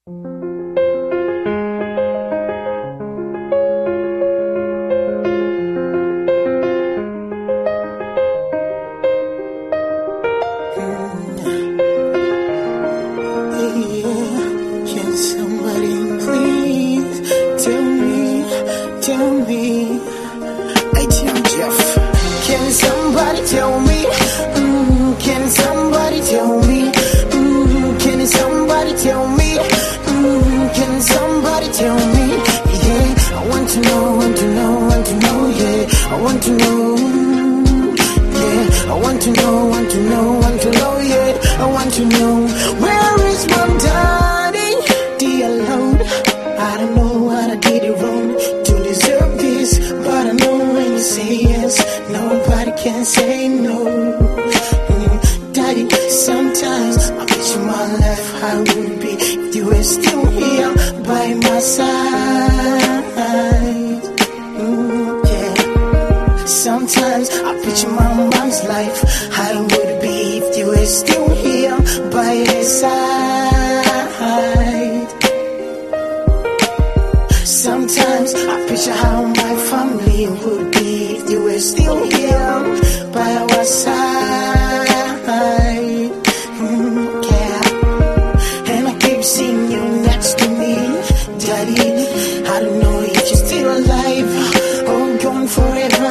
Can somebody please tell me? ATM Jeff. Can somebody tell me? Can somebody tell me? Can somebody tell me? Can somebody tell me? Yeah, I want to know, yeah. I want to know, yeah. I want to know, yeah. I want to know, where is my daddy? Dear Lord, I don't know what I did wrong to deserve this, but I know when you say yes, nobody can say no. Daddy, sometimes I picture my life, how would it be if you were still here by my side? Yeah. Sometimes I picture my mom's life, how would it be if you were still here by her side? Sometimes I picture how my family would be if you were still here by our side. Yeah. And I keep seeing you next to me, Daddy. I don't know if you're still alive or gone forever.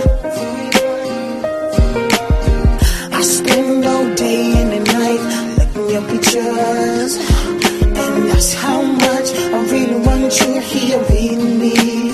I spend all day and the night looking at your pictures, and that's how much I really want you here with me.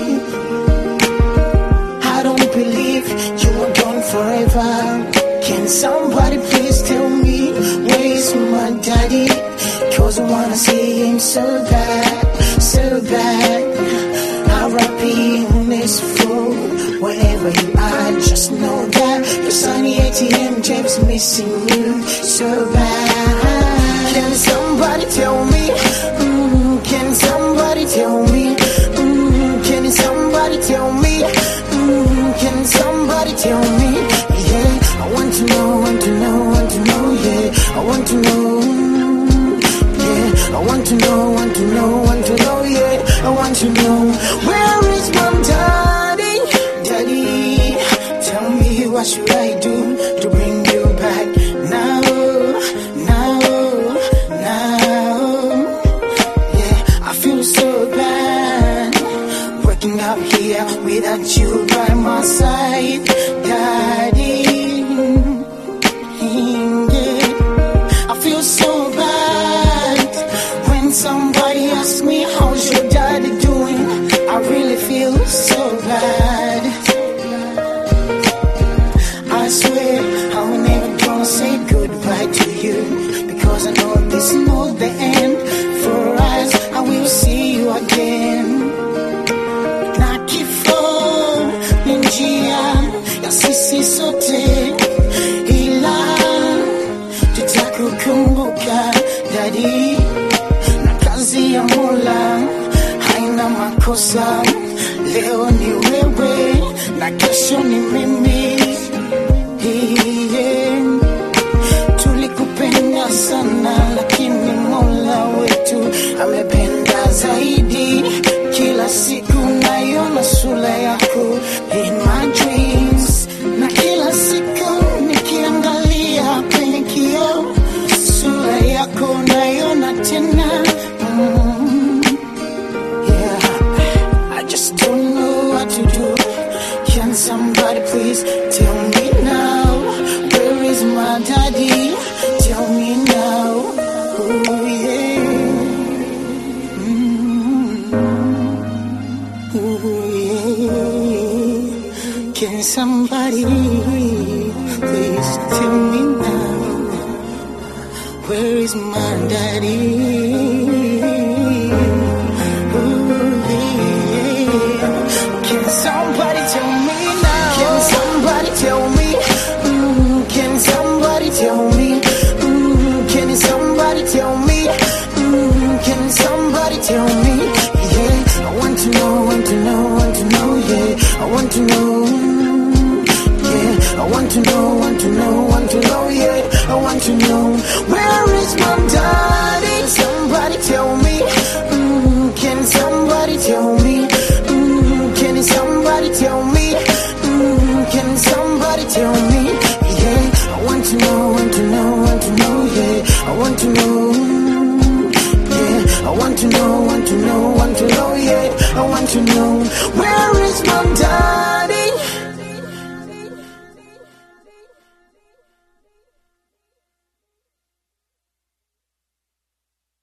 I don't believe you are gone forever. Can somebody please tell me, where is my daddy? Cause I wanna see him so bad, so bad. R.I.P. on this floor, wherever you are, just know that your sunny ATM James missing you so bad. Can somebody tell me? Can somebody tell me? Can somebody tell me? Can somebody tell me? Yeah, I want to know, yeah. I want to know, yeah. I want to know, yeah. I want to know, where is my daddy? Daddy, tell me, what should I do to bring you back now? Yeah, I feel so bad waking up here without you by my side, Daddy. Yeah, I feel so bad when somebody asks me, how's your daddy doing? I really feel so bad. I swear I'm never gonna say goodbye to you, because I know this is not the end for us. I will see you again. Na kifo ni njia ya sisi sote, ila tutakukumbuka Daddy, na kazi ya Mola haina makosa. Leo ni wewe na kesho ni mimi. Yeah. Tulikupenda sana, lakini Mola wetu amependa zaidi. Kila siku naiona sura yako in my dreams, na kila siku nikiangalia kwenye kioo, sura yako naiona tena. Yeah, I just don't know what to do. Can somebody please tell me now, where is my daddy? Tell me now. Ooh, yeah. Ooh, yeah. Can somebody please tell me now, where is my daddy? Ooh, yeah. Can somebody tell me now? Can somebody tell me? Can somebody tell me? Can somebody tell me? Can somebody tell me? Yeah, I want to know, yeah. I want to know, yeah. I want to know, yeah. I want to know, where is my daddy? me? Can somebody tell me? Can somebody tell me? Can somebody tell me? Yeah, I want to know, want to know, want to know, yeah, I want to know. Yeah, I want to know, want to know, want to know, yeah, I want to know. Where